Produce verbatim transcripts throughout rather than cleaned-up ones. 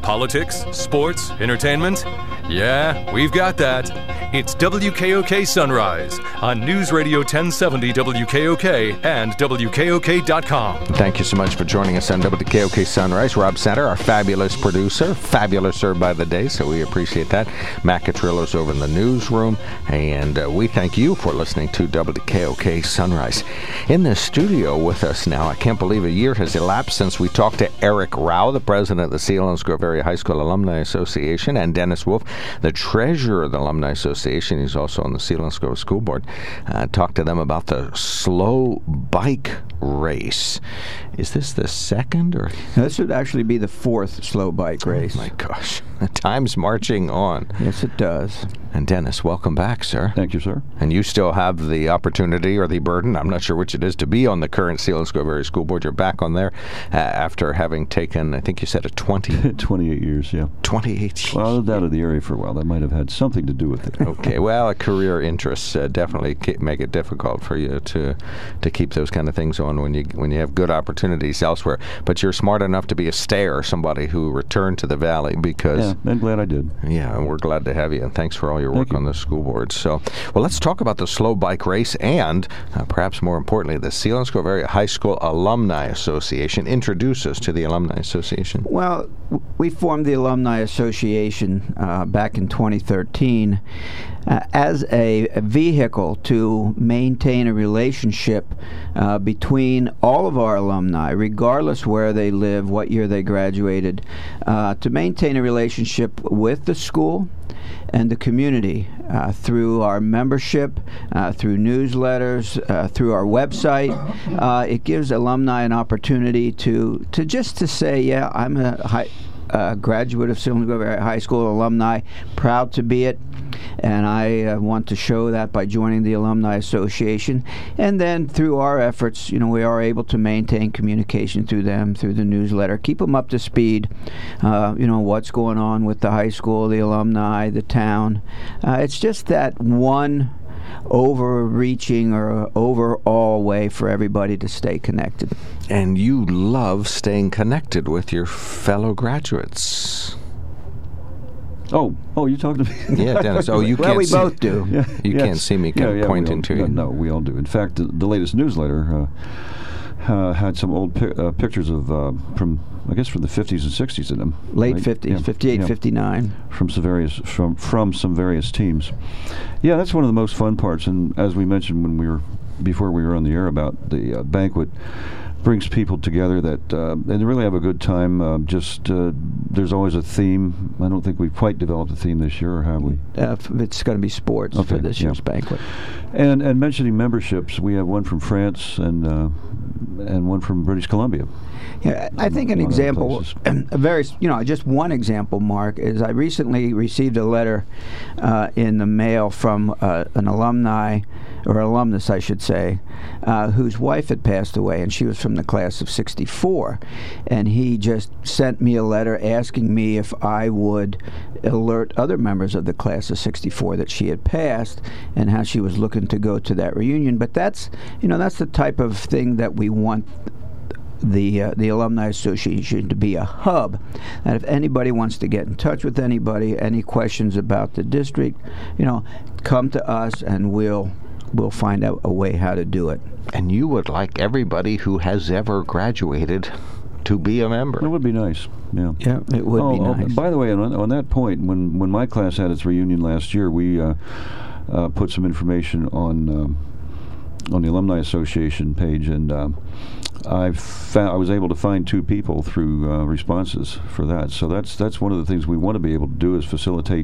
Politics, sports, entertainment? Yeah, we've got that. It's W K O K Sunrise on News Radio ten seventy W K O K and W K O K dot com. Thank you so much for joining us on W K O K Sunrise. Rob Center, our fabulous producer, fabulouser by the day, so we appreciate that. Matt Catrillo's over in the newsroom, and uh, we thank you for listening to W K O K Sunrise. In the studio with us now, I can't believe a year has elapsed since we talked to Eric Rao, the president of the Selinsgrove Area High School Alumni Association, and Dennis Wolf, the treasurer of the Alumni Association. He's also on the Selinsgrove School Board. Uh, talked to them about the slow bike race. Is this the second? Or this would actually be the fourth slow bike race. Oh my gosh. The time's marching on. Yes, it does. And Dennis, welcome back, sir. Thank you, sir. And you still have the opportunity or the burden, I'm not sure which it is, to be on the current Selinsgrove Area School Board. You're back on there uh, after having taken, I think you said a twenty... twenty-eight years, yeah. twenty-eight years. Well, I was out of the area for a while. That might have had something to do with it. Okay, well, a career interests uh, definitely make it difficult for you to to keep those kind of things on when you when you have good opportunities elsewhere. But you're smart enough to be a stayer, somebody who returned to the Valley because... Yeah, I'm glad I did. Yeah, and we're glad to have you, and thanks for all your Thank work you. on the school board. So, well, let's talk about the slow bike race and, uh, perhaps more importantly, the Selinsgrove Area High School Alumni Association. Introduce us to the Alumni Association. Well, w- we formed the Alumni Association uh, back in twenty thirteen uh, as a, a vehicle to maintain a relationship uh, between all of our alumni, regardless where they live, what year they graduated, uh, to maintain a relationship with the school and the community uh, through our membership, uh, through newsletters, uh, through our website. Uh, it gives alumni an opportunity to to just to say, yeah, I'm a high, uh, graduate of Selinsgrove Area High School, alumni, proud to be it. And I uh, want to show that by joining the Alumni Association. And then through our efforts, you know, we are able to maintain communication through them, through the newsletter, keep them up to speed, uh, you know, what's going on with the high school, the alumni, the town. Uh, it's just that one overreaching or overall way for everybody to stay connected. And you love staying connected with your fellow graduates. Oh, oh, you talking to me? Yeah, Dennis. Oh, you well, can't we see, both do. Yeah, You yes. can't see me yeah, yeah, pointing all, to you. No, no, we all do. In fact, the, the latest newsletter uh, uh, had some old pi- uh, pictures of, uh, from, I guess, from the fifties and sixties in them. Late right? fifties, Yeah, fifty-eight, yeah. fifty-nine. From some various from from some various teams. Yeah, that's one of the most fun parts. And as we mentioned when we were before we were on the air about the uh, banquet, brings people together that uh, and they really have a good time. Uh, just uh, there's always a theme. I don't think we've quite developed a theme this year, or have we? Uh, f- it's going to be sports Okay, for this yeah. year's banquet. And and mentioning memberships, we have one from France and uh, and one from British Columbia. Yeah, I think an A lot of example, places. a very, you know, just one example, Mark, is I recently received a letter uh, in the mail from uh, an alumni, or alumnus, I should say, uh, whose wife had passed away, and she was from the class of sixty-four. And he just sent me a letter asking me if I would alert other members of the class of sixty-four that she had passed and how she was looking to go to that reunion. But that's, you know, that's the type of thing that we want the uh, the Alumni Association to be a hub, that if anybody wants to get in touch with anybody, any questions about the district, you know, come to us and we'll we'll find out a way how to do it. And you would like everybody who has ever graduated to be a member. It would be nice. Yeah. Yeah, it would oh, be oh, nice. by the way, on, on that point, when when my class had its reunion last year, we uh, uh, put some information on um, on the Alumni Association page, and um, I found I was able to find two people through uh, responses for that. So that's that's one of the things we want to be able to do is facilitate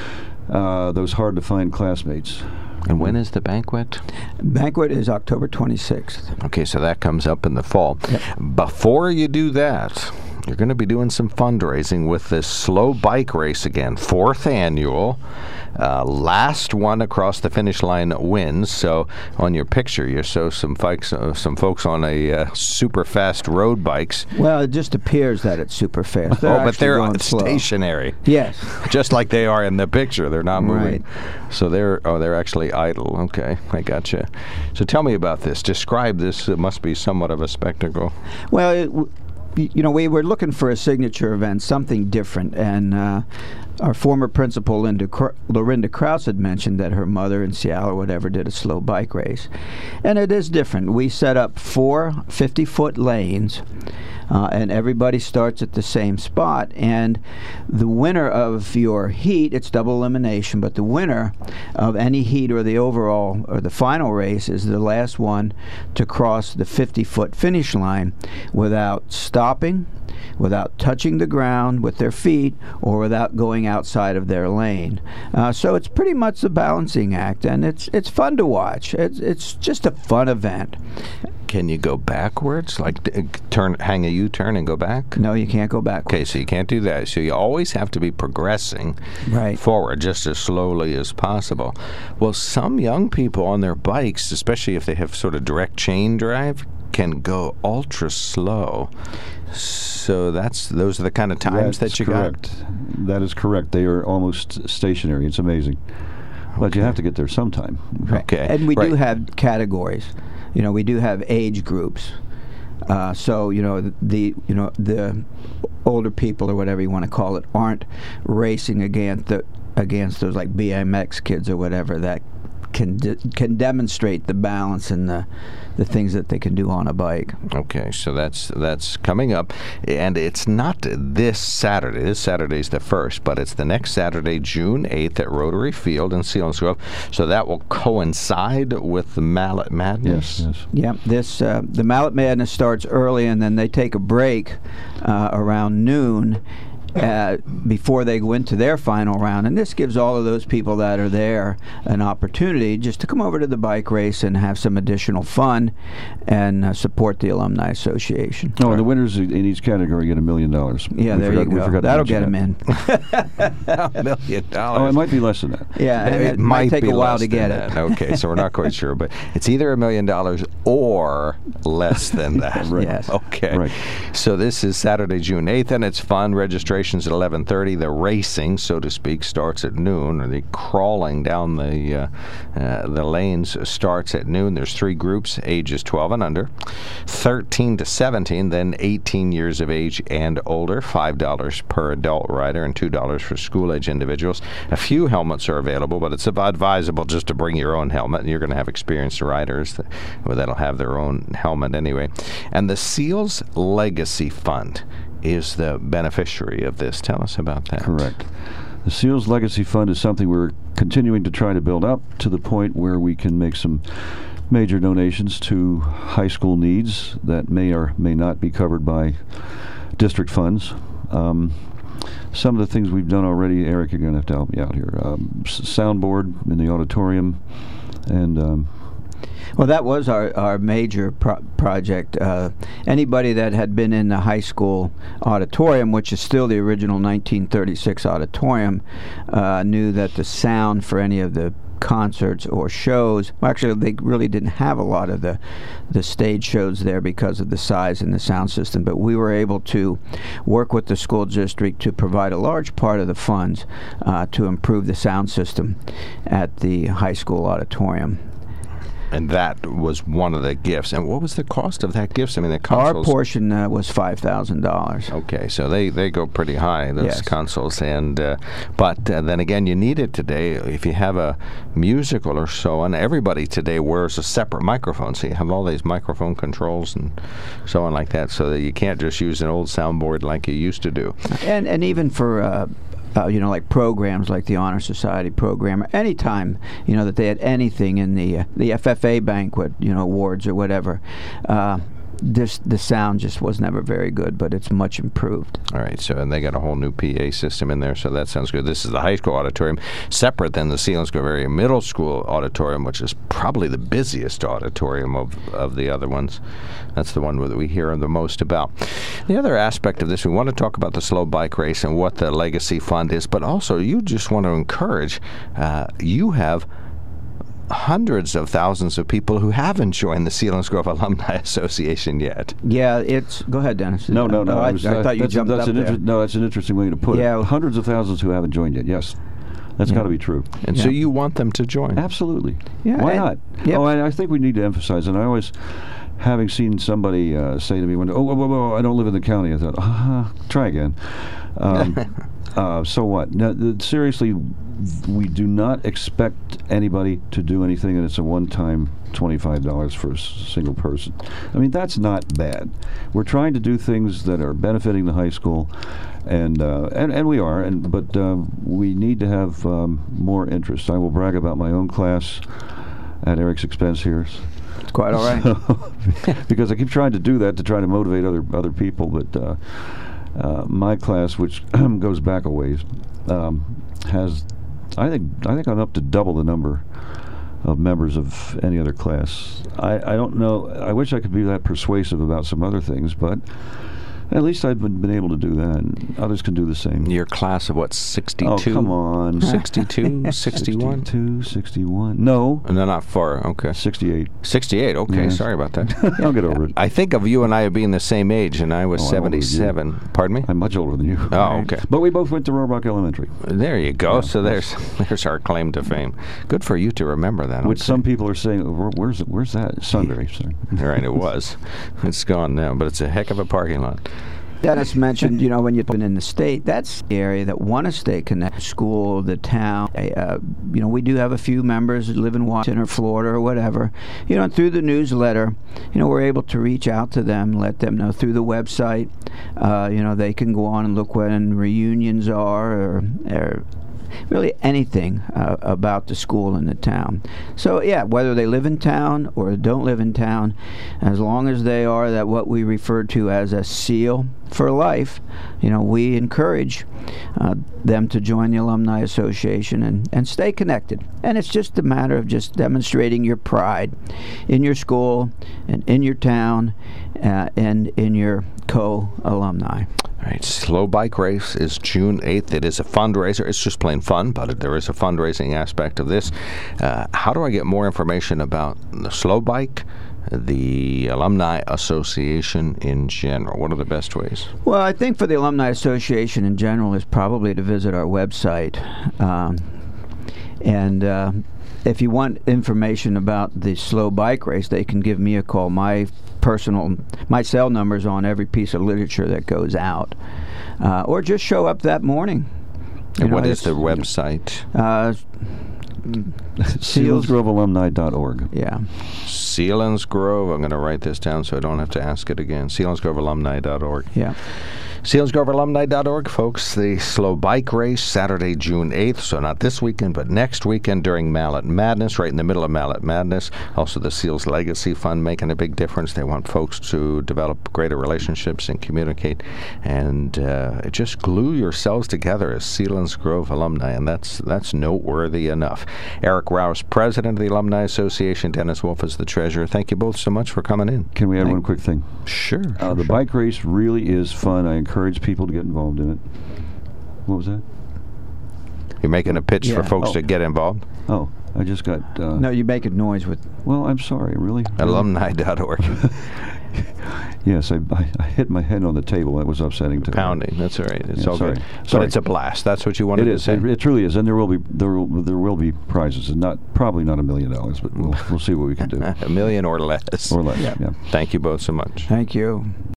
uh, those hard to find classmates. And when is the banquet? Banquet is October twenty-sixth. Okay, so that comes up in the fall. Yep. Before you do that, you're going to be doing some fundraising with this slow bike race again, fourth annual. Uh, last one across the finish line wins. So on your picture, you show some folks, uh, some folks on a uh, super fast road bikes. Well, it just appears that it's super fast. They're oh, but actually they're going slow. stationary. Yes. Just like they are in the picture. They're not moving. Right. So they're oh, they're actually idle. Okay, I gotcha. So tell me about this. Describe this. It must be somewhat of a spectacle. Well, it, w- you know, we were looking for a signature event, something different, and uh, our former principal, Linda Cr- Lorinda Krause, had mentioned that her mother in Seattle or whatever did a slow bike race. And it is different. We set up four fifty-foot lanes, uh, and everybody starts at the same spot. And the winner of your heat, it's double elimination, but the winner of any heat or the overall or the final race is the last one to cross the fifty-foot finish line without stopping, without touching the ground with their feet, or without going outside of their lane. Uh, so it's pretty much a balancing act, and it's it's fun to watch. It's it's just a fun event. Can you go backwards, like uh, turn, hang a U-turn and go back? No, you can't go backwards. Okay, so you can't do that. So you always have to be progressing right. forward just as slowly as possible. Well, some young people on their bikes, especially if they have sort of direct chain drive, can go ultra slow. So that's those are the kind of times that's that you correct. got. That is correct. They are almost stationary. It's amazing. Okay. But you have to get there sometime. Right. Okay. And we right. do have categories. You know, we do have age groups. Uh, so you know the you know the older people or whatever you want to call it aren't racing against the against those like B M X kids or whatever that can de- can demonstrate the balance and the the things that they can do on a bike. Okay, so that's that's coming up, and it's not this Saturday. This Saturday is the first, but it's the next Saturday, June eighth, at Rotary Field in Selinsgrove. So that will coincide with the Mallet Madness. Yes, yes. Yeah, this uh, the Mallet Madness starts early, and then they take a break uh, around noon. Uh, before they go into their final round. And this gives all of those people that are there an opportunity just to come over to the bike race and have some additional fun and uh, support the Alumni Association. Oh, and the winners in each category get a million dollars. Yeah, we there forgot, you we go. forgot That'll to get them mention in. A million dollars. Oh, it might be less than that. Yeah, it, it, might might take be a while less to get than it. that. Okay, so we're not quite sure, but it's either a million dollars or less than that. Right. Yes. Okay. Right. So this is Saturday, June eighth, and it's fun. Registration's at eleven thirty. The racing, so to speak, starts at noon, or the crawling down the uh, uh, the lanes starts at noon. There's three groups, ages twelve and under, thirteen to seventeen, then eighteen years of age and older, five dollars per adult rider and two dollars for school-age individuals. A few helmets are available, but it's advisable just to bring your own helmet, and you're going to have experienced riders that, well, that'll have their own helmet anyway. And the SEALS Legacy Fund is the beneficiary of this. Tell us about that. Correct. The SEALS Legacy Fund is something we're continuing to try to build up to the point where we can make some major donations to high school needs that may or may not be covered by district funds. Um, some of the things we've done already, Eric, you're going to have to help me out here. Um, s- soundboard in the auditorium, and um, Well, that was our, our major pro- project. Uh, anybody that had been in the high school auditorium, which is still the original nineteen thirty-six auditorium, uh, knew that the sound for any of the concerts or shows, well, actually they really didn't have a lot of the the stage shows there because of the size and the sound system, but we were able to work with the school district to provide a large part of the funds uh, to improve the sound system at the high school auditorium. And that was one of the gifts. And what was the cost of that gift? I mean, the Our consoles. portion uh, was five thousand dollars. Okay, so they, they go pretty high, those Yes. consoles. And uh, but uh, then again, you need it today. If you have a musical or so on, everybody today wears a separate microphone. So you have all these microphone controls and so on like that, so that you can't just use an old soundboard like you used to do. And and even for uh, uh, you know, like programs like the Honor Society program, or any time, you know, that they had anything in the uh, the F F A banquet, you know, awards or whatever. Uh, This the sound just was never very good, but it's much improved. All right, so and they got a whole new P A system in there, so that sounds good. This is the high school auditorium, separate than the Selinsgrove area middle school auditorium, which is probably the busiest auditorium of, of the other ones. That's the one that we hear the most about. The other aspect of this, we want to talk about the slow bike race and what the Legacy Fund is, but also you just want to encourage, uh, you have hundreds of thousands of people who haven't joined the Selinsgrove Alumni Association yet. Yeah, it's. Go ahead, Dennis. no, no, no. Oh, I, was, I uh, thought you that's, jumped that's up an there. inter- no, that's an interesting way to put Yeah. it. Hundreds of thousands who haven't joined yet. Yes, that's Yeah. got to be true. And so you want them to join. Absolutely. Yeah, Why and- not? yep. Oh, and I think we need to emphasize, and I always having seen somebody uh, say to me one day, "Oh, whoa, whoa, whoa, I don't live in the county," I thought, ah, try again. Um, uh, so what? Now, th- seriously, we do not expect anybody to do anything, and it's a one-time twenty-five dollars for a s- single person. I mean, that's not bad. We're trying to do things that are benefiting the high school, and uh, and, and we are, and but uh, we need to have um, more interest. I will brag about my own class at Eric's expense here. It's quite all right. So, because I keep trying to do that to try to motivate other other people, but uh, uh, my class, which goes back a ways, um, has I think I think I'm up to double the number of members of any other class. I, I don't know. I wish I could be that persuasive about some other things, but at least I've been, been able to do that, and others can do the same. Your class of what, sixty-two? Oh, come on. sixty-two, sixty-one? sixty-two, sixty-one. No. No, not far. Okay. sixty-eight. sixty-eight, okay. Yes. Sorry about that. I'll get over it. I think of you and I being the same age, and I was Oh, I'm older than you. seventy-seven. Pardon me? I'm much older than you. Oh, okay. But we both went to Roebuck Elementary, There you go. Yeah. So there's there's our claim to fame. Good for you to remember that. which okay. some people are saying, "Where- where's it, where's that? Sunbury. Sorry. Right, it was. It's gone now, but it's a heck of a parking lot. Dennis mentioned, you know, when you've been in the state, that's the area that want to stay connected. School, the town. Uh, you know, we do have a few members that live in Washington or Florida or whatever. You know, through the newsletter, you know, we're able to reach out to them, let them know through the website. Uh, you know, they can go on and look when reunions are, or, or really anything uh, about the school in the town. So yeah, whether they live in town or don't live in town, as long as they are that what we refer to as a SEAL for life, you know, we encourage uh, them to join the Alumni Association and, and stay connected. And it's just a matter of just demonstrating your pride in your school and in your town uh, and in your co-alumni. All right, Slow Bike Race is June eighth. It is a fundraiser. It's just plain fun, but there is a fundraising aspect of this. Uh, how do I get more information about the Slow Bike, the Alumni Association in general? What are the best ways? Well, I think for the Alumni Association in general is probably to visit our website. Um, and uh, if you want information about the Slow Bike Race, they can give me a call. My personal, my cell number's on every piece of literature that goes out. Uh, or just show up that morning. You And know, what is it's- the website? Uh, Seals Grove Alumni dot org. yeah. Sealands Grove. I'm going to write this down so I don't have to ask it again. Sealands Grove Alumni dot org. Yeah. Sealands Grove Alumni dot org, folks. The Slow Bike Race, Saturday, June eighth. So not this weekend, but next weekend during Mallet Madness, right in the middle of Mallet Madness. Also, the Seals Legacy Fund making a big difference. They want folks to develop greater relationships and communicate. And uh, just glue yourselves together as Sealands Grove alumni, and that's that's noteworthy enough. Eric Rouse, President of the Alumni Association. Dennis Wolf is the Treasurer. Thank you both so much for coming in. Can we add one quick thing? Sure. Uh, the bike race really is fun. I encourage people to get involved in it. What was that? You're making a pitch for Yeah. folks Oh. to get involved? Oh, I just got... Uh, No, you make a noise with... Well, I'm sorry, really? Alumni dot org. Yes, I, I, I hit my head on the table. That was upsetting to me. Pounding. That's all right. It's Yeah, all sorry. good. But Sorry. it's a blast. That's what you wanted It to is. say. It, it truly is, and there will be there will, there will be prizes, and not probably not a million dollars, but we'll we'll see what we can do, A million or less. or less. Yeah. Yeah. Thank you both so much. Thank you.